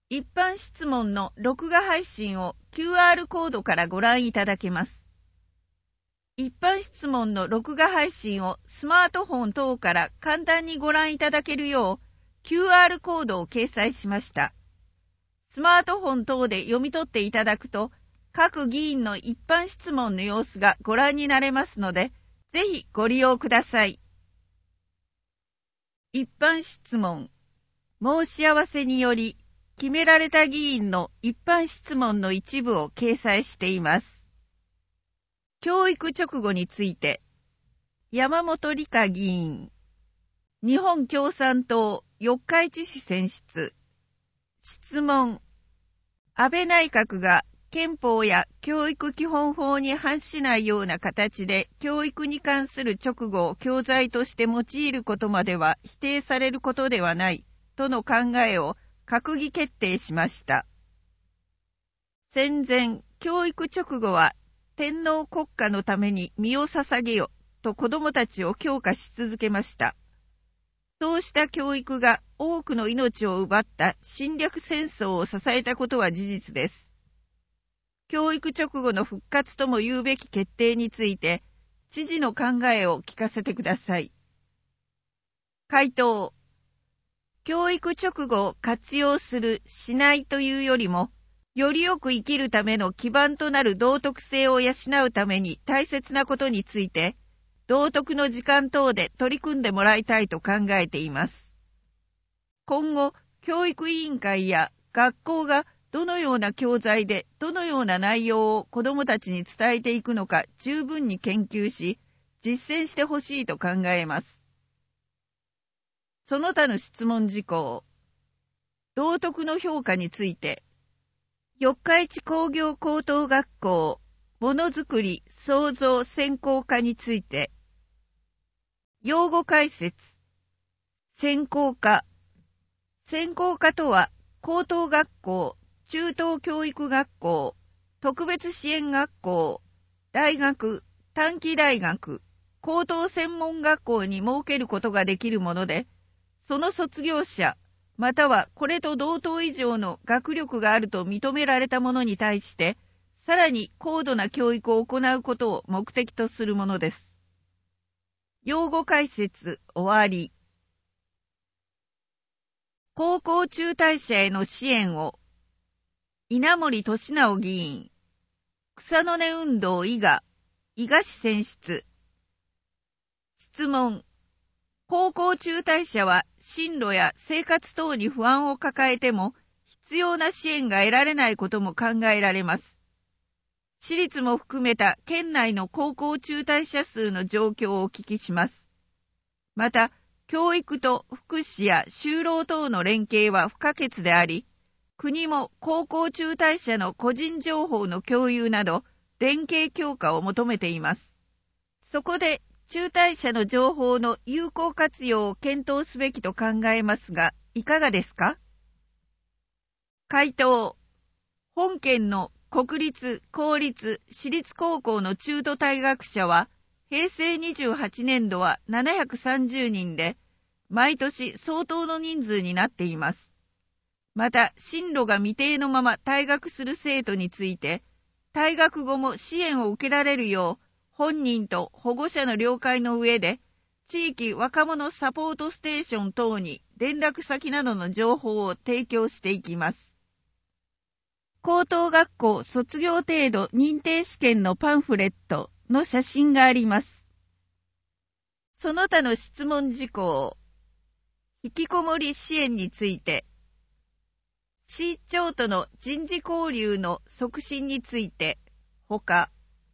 一般質問の録画配信を QR コードからご覧いただけます。一般質問の録画配信をスマートフォン等から簡単にご覧いただけるよう QR コードを掲載しました。スマートフォン等で読み取っていただくと、各議員の一般質問の様子がご覧になれますので、ぜひご利用ください。一般質問。申し合わせにより、決められた議員の一般質問の一部を掲載しています。教育直後について、山本理香議員、日本共産党四日市市選出。質問。安倍内閣が憲法や教育基本法に反しないような形で教育に関する直後を教材として用いることまでは否定されることではないとの考えを閣議決定しました。戦前、教育直後は天皇国家のために身を捧げよと子どもたちを強化し続けました。そうした教育が多くの命を奪った侵略戦争を支えたことは事実です。教育直後の復活とも言うべき決定について、知事の考えを聞かせてください。回答。教育直後を活用する、しないというよりも、よりよく生きるための基盤となる道徳性を養うために大切なことについて、道徳の時間等で取り組んでもらいたいと考えています。今後、教育委員会や学校がどのような教材でどのような内容を子どもたちに伝えていくのか十分に研究し、実践してほしいと考えます。その他の質問事項。道徳の評価について、四日市工業高等学校ものづくり創造専攻科について、用語解説。専攻科。専攻科とは、高等学校、中等教育学校、特別支援学校、大学、短期大学、高等専門学校に設けることができるもので、その卒業者、またはこれと同等以上の学力があると認められた者に対して、さらに高度な教育を行うことを目的とするものです。用語解説終わり。高校中退者への支援を、稲盛俊直議員、草の根運動伊賀市選出。質問。高校中退者は進路や生活等に不安を抱えても必要な支援が得られないことも考えられます。私立も含めた県内の高校中退者数の状況をお聞きします。また、教育と福祉や就労等の連携は不可欠であり、国も高校中退者の個人情報の共有など連携強化を求めています。そこで、中退者の情報の有効活用を検討すべきと考えますが、いかがですか？回答。本県の国立、公立、私立高校の中途退学者は、平成28年度は730人で、毎年相当の人数になっています。また、進路が未定のまま退学する生徒について、退学後も支援を受けられるよう、本人と保護者の了解の上で、地域若者サポートステーション等に連絡先などの情報を提供していきます。高等学校卒業程度認定試験のパンフレットの写真があります。その他の質問事項。引きこもり支援について、市長との人事交流の促進について、ほか、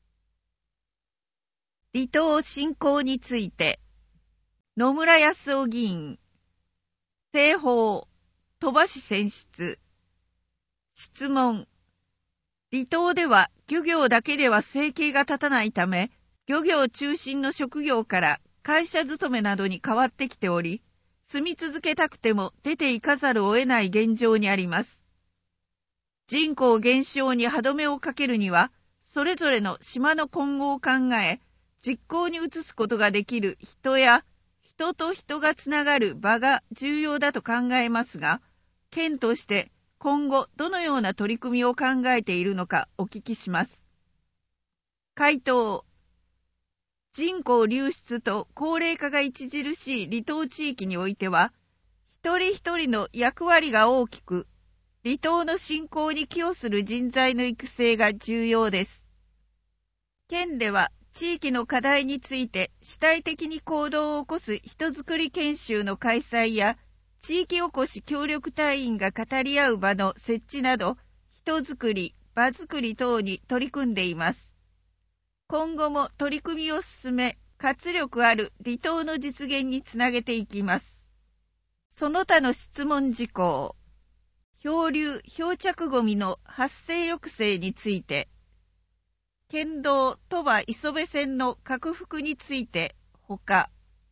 離島振興について、野村康夫議員、政法、鳥羽市選出。質問。離島では漁業だけでは生計が立たないため、漁業中心の職業から会社勤めなどに変わってきており、住み続けたくても出ていかざるを得ない現状にあります。人口減少に歯止めをかけるには、それぞれの島の今後を考え、実行に移すことができる人や人と人がつながる場が重要だと考えますが、県として今後どのような取り組みを考えているのかお聞きします。回答。人口流出と高齢化が著しい離島地域においては、一人一人の役割が大きく、離島の振興に寄与する人材の育成が重要です。県では地域の課題について主体的に行動を起こす人づくり研修の開催や、地域おこし協力隊員が語り合う場の設置など、人づくり、場づくり等に取り組んでいます。今後も取り組みを進め、活力ある離島の実現につなげていきます。その他の質問事項。漂流・漂着ゴミの発生抑制について、県道鳥羽磯部線の拡幅について、ほか、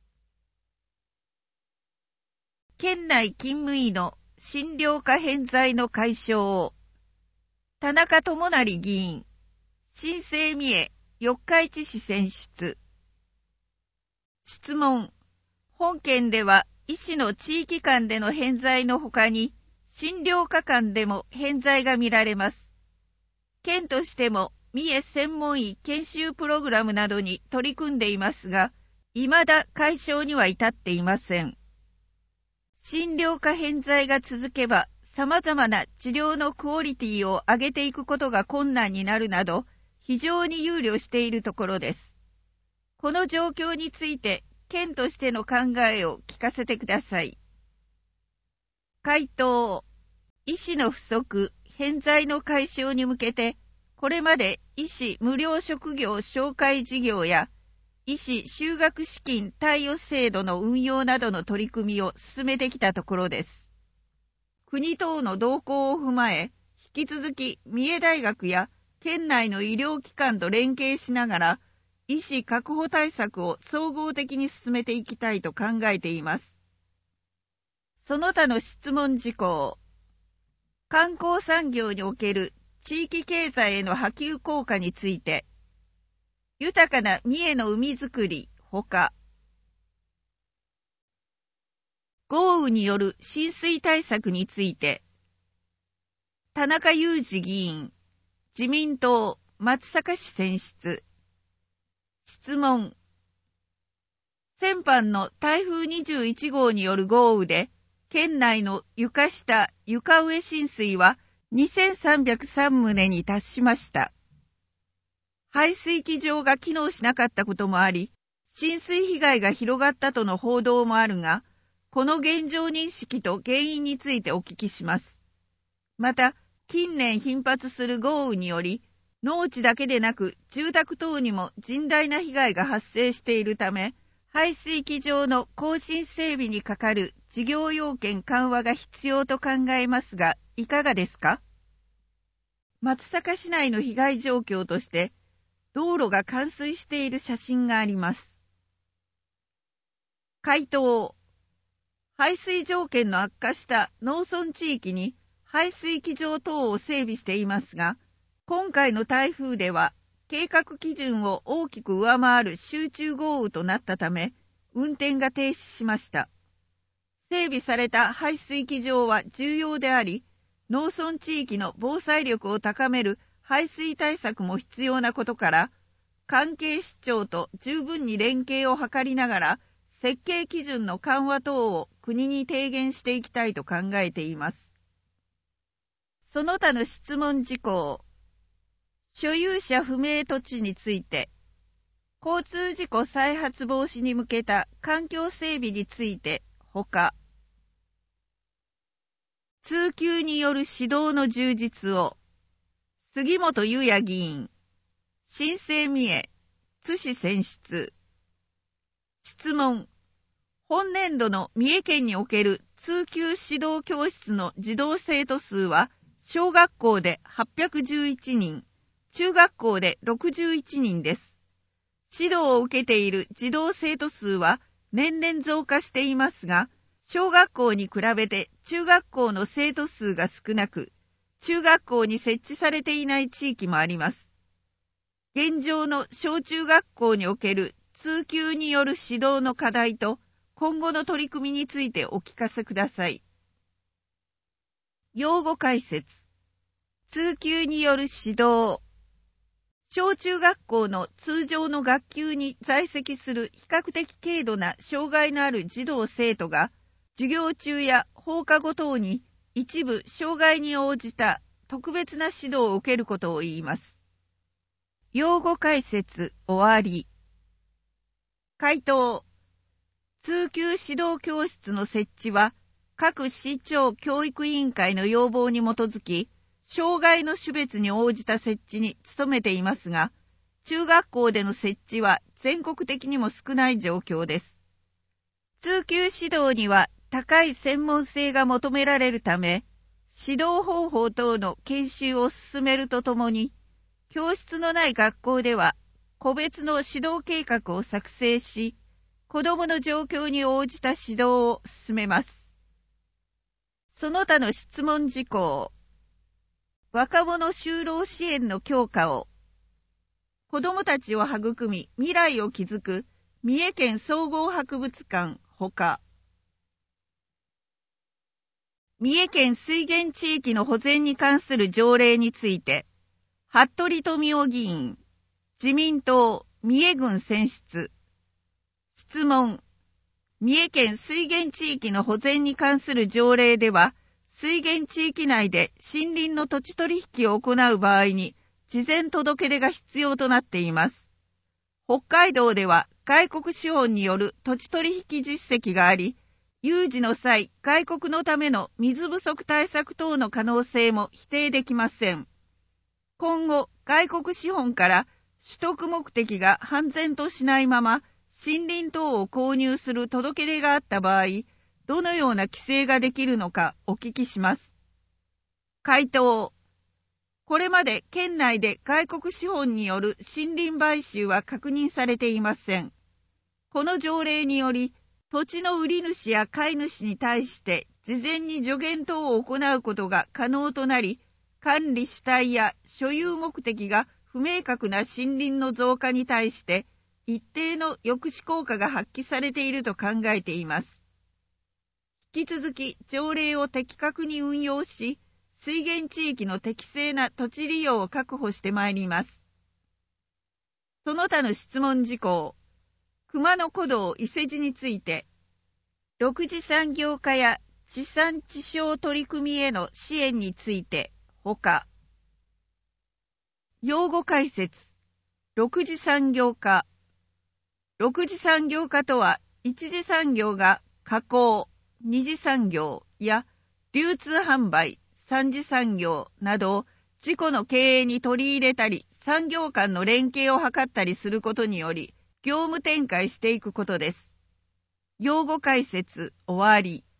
県内勤務医の診療科偏在の解消を、田中智成議員、新生三重四日市市選出。質問。本県では医師の地域間での偏在のほかに、診療科間でも偏在が見られます。県としても三重専門医研修プログラムなどに取り組んでいますが、未だ解消には至っていません。診療科偏在が続けば、様々な治療のクオリティを上げていくことが困難になるなど、非常に憂慮しているところです。この状況について、県としての考えを聞かせてください。回答。医師の不足、偏在の解消に向けて、これまで医師無料職業紹介事業や、医師就学資金貸与制度の運用などの取り組みを進めてきたところです。国等の動向を踏まえ、引き続き三重大学や県内の医療機関と連携しながら、医師確保対策を総合的に進めていきたいと考えています。その他の質問事項。観光産業における地域経済への波及効果について、豊かな三重の海づくり、ほか、豪雨による浸水対策について、田中裕二議員、自民党松阪市選出。質問。先般の台風21号による豪雨で、県内の床下・床上浸水は2303棟に達しました。排水機場が機能しなかったこともあり、浸水被害が広がったとの報道もあるが、この現状認識と原因についてお聞きします。また、近年頻発する豪雨により、農地だけでなく住宅等にも甚大な被害が発生しているため、排水機場の更新整備にかかる事業要件緩和が必要と考えますが、いかがですか？松阪市内の被害状況として、道路が冠水している写真があります。回答。排水条件の悪化した農村地域に排水機場等を整備していますが、今回の台風では計画基準を大きく上回る集中豪雨となったため、運転が停止しました。整備された排水機場は重要であり、農村地域の防災力を高める排水対策も必要なことから、関係市町と十分に連携を図りながら、設計基準の緩和等を国に提言していきたいと考えています。その他の質問事項。所有者不明土地について、交通事故再発防止に向けた環境整備について、ほか、通級による指導の充実を、杉本裕也議員、新生三重、津市選出。質問。本年度の三重県における通級指導教室の児童生徒数は、小学校で811人、中学校で61人です。指導を受けている児童生徒数は年々増加していますが、小学校に比べて中学校の生徒数が少なく、中学校に設置されていない地域もあります。現状の小中学校における通級による指導の課題と今後の取り組みについてお聞かせください。 用語解説。通級による指導。小中学校の通常の学級に在籍する比較的軽度な障害のある児童生徒が、授業中や放課後等に一部障害に応じた特別な指導を受けることを言います。用語解説終わり。回答。通級指導教室の設置は、各市町教育委員会の要望に基づき、障害の種別に応じた設置に努めていますが、中学校での設置は全国的にも少ない状況です。通級指導には高い専門性が求められるため、指導方法等の研修を進めるとともに、教室のない学校では個別の指導計画を作成し、子どもの状況に応じた指導を進めます。その他の質問事項。若者就労支援の強化を。子どもたちを育み未来を築く三重県総合博物館ほか。三重県水源地域の保全に関する条例について、服部富夫議員、自民党三重郡選出。質問。三重県水源地域の保全に関する条例では、水源地域内で森林の土地取引を行う場合に、事前届け出が必要となっています。北海道では外国資本による土地取引実績があり、有事の際、外国のための水不足対策等の可能性も否定できません。今後、外国資本から取得目的が判然としないまま、森林等を購入する届け出があった場合、どのような規制ができるのかお聞きします。回答。これまで県内で外国資本による森林買収は確認されていません。この条例により、土地の売り主や買い主に対して事前に助言等を行うことが可能となり、管理主体や所有目的が不明確な森林の増加に対して、一定の抑止効果が発揮されていると考えています。引き続き条例を的確に運用し、水源地域の適正な土地利用を確保してまいります。その他の質問事項。熊野古道伊勢路について、6次産業化や地産地消取り組みへの支援について、ほか。用語解説。6次産業化。6次産業化とは、1次産業が加工、2次産業や流通販売、3次産業などを自己の経営に取り入れたり、産業間の連携を図ったりすることにより、業務展開していくことです。用語解説終わり。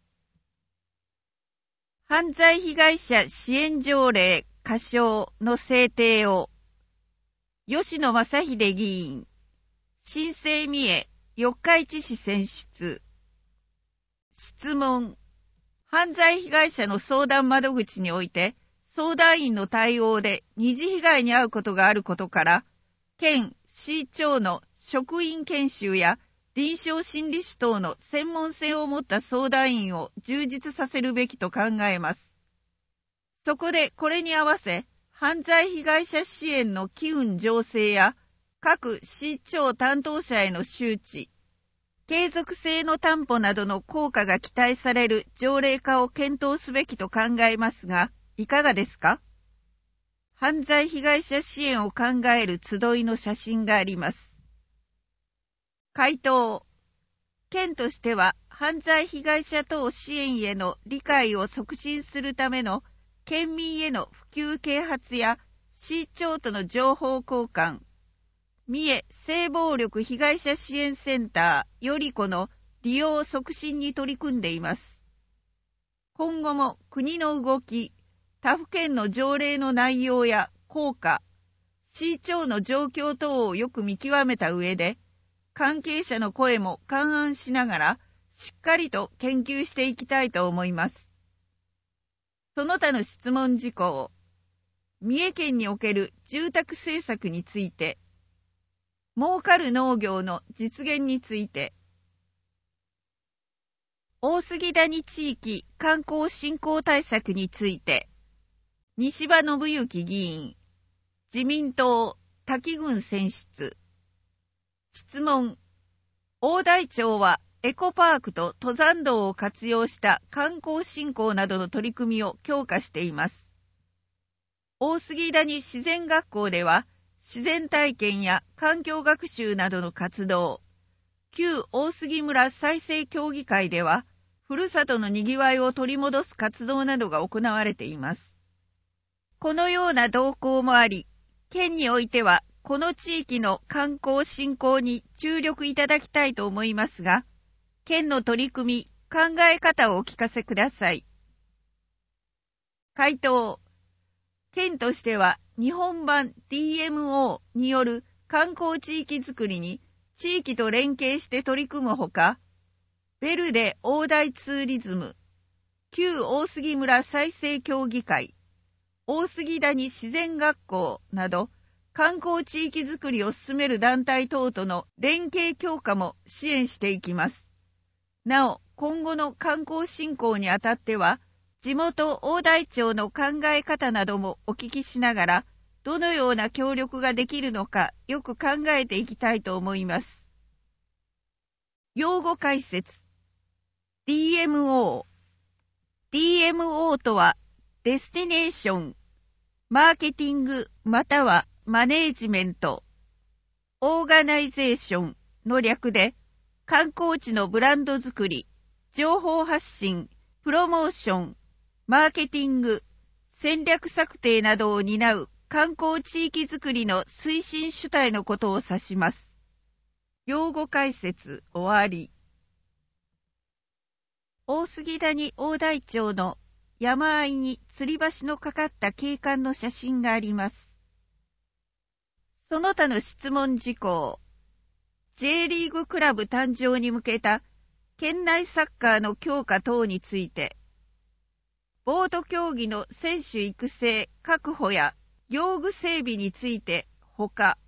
犯罪被害者支援条例仮称の制定を、吉野正秀議員、新生三重四日市市選出。質問。犯罪被害者の相談窓口において、相談員の対応で二次被害に遭うことがあることから、県、市長の職員研修や臨床心理士等の専門性を持った相談員を充実させるべきと考えます。そこでこれに合わせ、犯罪被害者支援の機運醸成や、各市長担当者への周知、継続性の担保などの効果が期待される条例化を検討すべきと考えますが、いかがですか？犯罪被害者支援を考える集いの写真があります。回答。県としては、犯罪被害者等支援への理解を促進するための県民への普及啓発や市長との情報交換、三重性暴力被害者支援センターよりこの利用促進に取り組んでいます。今後も国の動き、他府県の条例の内容や効果、市長の状況等をよく見極めた上で、関係者の声も勘案しながら、しっかりと研究していきたいと思います。その他の質問事項。三重県における住宅政策について、儲かる農業の実現について、 大杉谷地域観光振興対策について、西場信之議員、自民党滝郡選出。質問。大台町はエコパークと登山道を活用した観光振興などの取り組みを強化しています。大杉谷自然学校では、自然体験や環境学習などの活動、旧大杉村再生協議会では、ふるさとのにぎわいを取り戻す活動などが行われています。このような動向もあり、県においては、この地域の観光振興に注力いただきたいと思いますが、県の取り組み、考え方をお聞かせください。回答。県としては、日本版 DMO による観光地域づくりに地域と連携して取り組むほか、ベルデ大台ツーリズム、旧大杉村再生協議会、大杉谷自然学校など、観光地域づくりを進める団体等との連携強化も支援していきます。なお、今後の観光振興にあたっては、地元大台町の考え方などもお聞きしながら、どのような協力ができるのかよく考えていきたいと思います。用語解説。DMO。DMO とは、デスティネーション、マーケティングまたはマネージメント、オーガナイゼーションの略で、観光地のブランド作り、情報発信、プロモーション、マーケティング、戦略策定などを担う観光地域づくりの推進主体のことを指します。用語解説終わり。大杉谷大台町の山あいに吊り橋のかかった景観の写真があります。その他の質問事項。J リーグクラブ誕生に向けた県内サッカーの強化等について、ボート競技の選手育成確保や用具整備についてほか、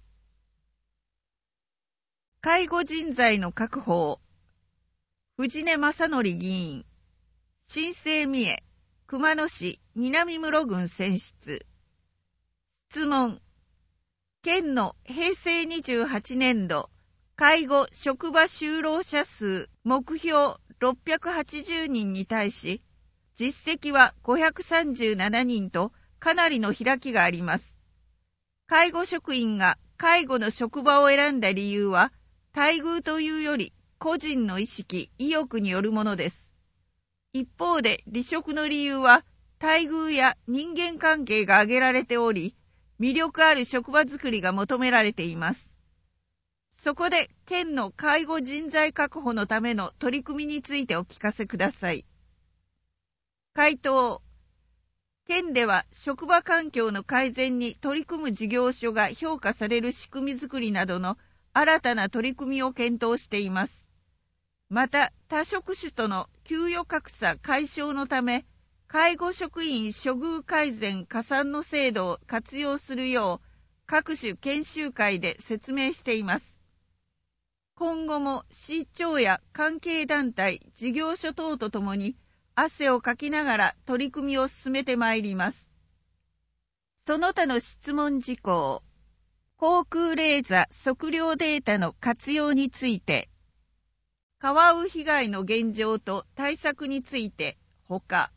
介護人材の確保を、藤根正則議員、新生三重、熊野市南室郡選出。質問。県の平成28年度介護職場就労者数目標680人に対し、実績は537人とかなりの開きがあります。介護職員が介護の職場を選んだ理由は、待遇というより個人の意識、意欲によるものです。一方で離職の理由は、待遇や人間関係が挙げられており、魅力ある職場づくりが求められています。そこで、県の介護人材確保のための取り組みについてお聞かせください。回答。県では職場環境の改善に取り組む事業所が評価される仕組みづくりなどの新たな取り組みを検討しています。また、他職種との給与格差解消のため、介護職員処遇改善加算の制度を活用するよう、各種研修会で説明しています。今後も市長や関係団体、事業所等とともに、汗をかきながら取り組みを進めてまいります。その他の質問事項。航空レーザ測量データの活用について、カワウ被害の現状と対策について、ほか。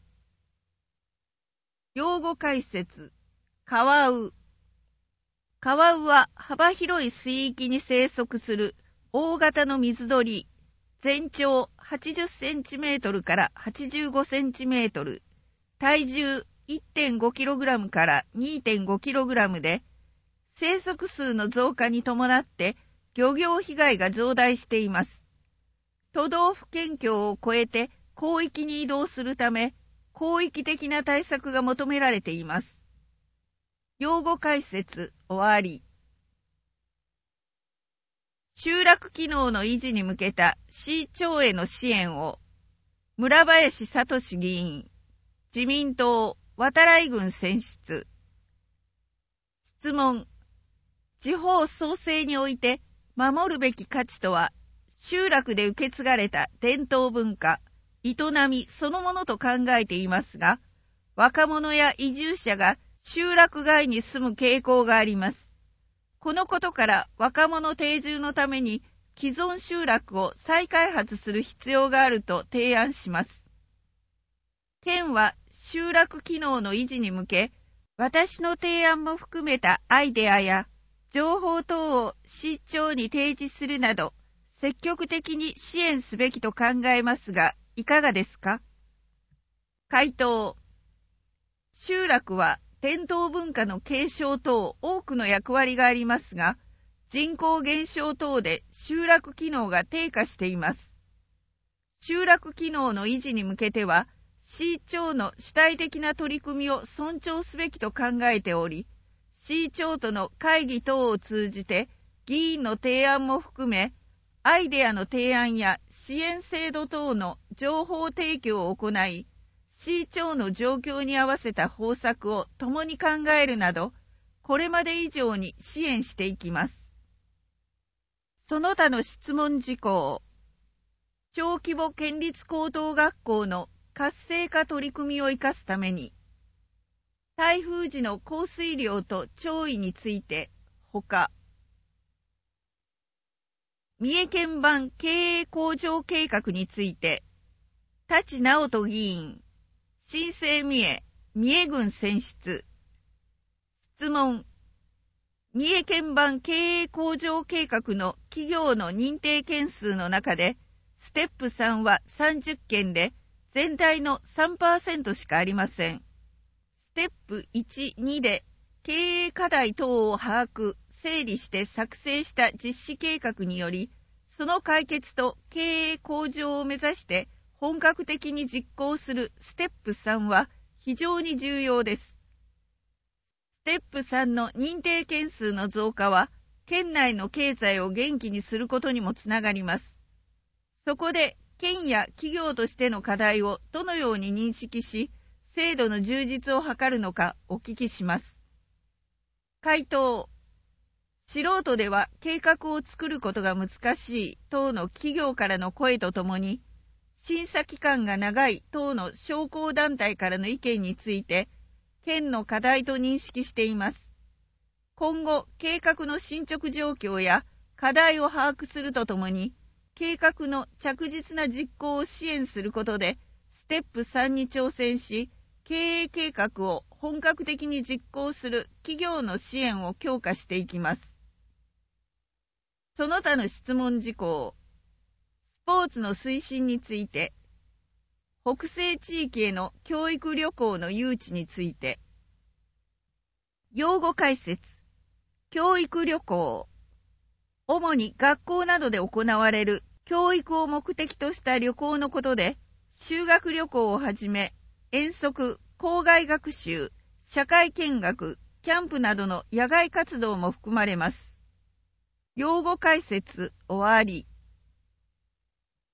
用語解説。カワウ。カワウは幅広い水域に生息する大型の水鳥、全長80センチメートルから85センチメートル、体重 1.5kg から 2.5kg で、生息数の増加に伴って漁業被害が増大しています。都道府県境を越えて広域に移動するため、広域的な対策が求められています。用語解説終わり。集落機能の維持に向けた市町への支援を、村林聡議員、自民党渡来郡選出。質問。地方創生において守るべき価値とは、集落で受け継がれた伝統文化、 営みそのものと考えていますが、若者や移住者が集落外に住む傾向があります。このことから若者定住のために既存集落を再開発する必要があると提案します。県は集落機能の維持に向け、私の提案も含めたアイデアや情報等を市長に提示するなど、積極的に支援すべきと考えますが、いかがですか？回答。集落は伝統文化の継承等多くの役割がありますが、人口減少等で集落機能が低下しています。集落機能の維持に向けては、市長の主体的な取り組みを尊重すべきと考えており、市長との会議等を通じて議員の提案も含め、アイデアの提案や支援制度等の情報提供を行い、市長の状況に合わせた方策を共に考えるなど、これまで以上に支援していきます。その他の質問事項。小規模県立高等学校の活性化取り組みを生かすために、台風時の降水量と潮位について、ほか、三重県版経営向上計画について、舘直人議員、新生三重郡選出。質問。三重県版経営向上計画の企業の認定件数の中で、ステップ3は30件で、全体の 3% しかありません。ステップ1、2で経営課題等を把握、整理して作成した実施計画により、その解決と経営向上を目指して本格的に実行するステップ3は非常に重要です。ステップ3の認定件数の増加は、県内の経済を元気にすることにもつながります。そこで、県や企業としての課題をどのように認識し、制度の充実を図るのかお聞きします。回答。素人では計画を作ることが難しい等の企業からの声とともに、審査期間が長い等の商工団体からの意見について、県の課題と認識しています。今後、計画の進捗状況や課題を把握するとともに、計画の着実な実行を支援することで、ステップ3に挑戦し、経営計画を本格的に実行する企業の支援を強化していきます。その他の質問事項。スポーツの推進について、北西地域への教育旅行の誘致について、用語解説。教育旅行。主に学校などで行われる教育を目的とした旅行のことで、修学旅行をはじめ、遠足、校外学習、社会見学、キャンプなどの野外活動も含まれます。用語解説終わり。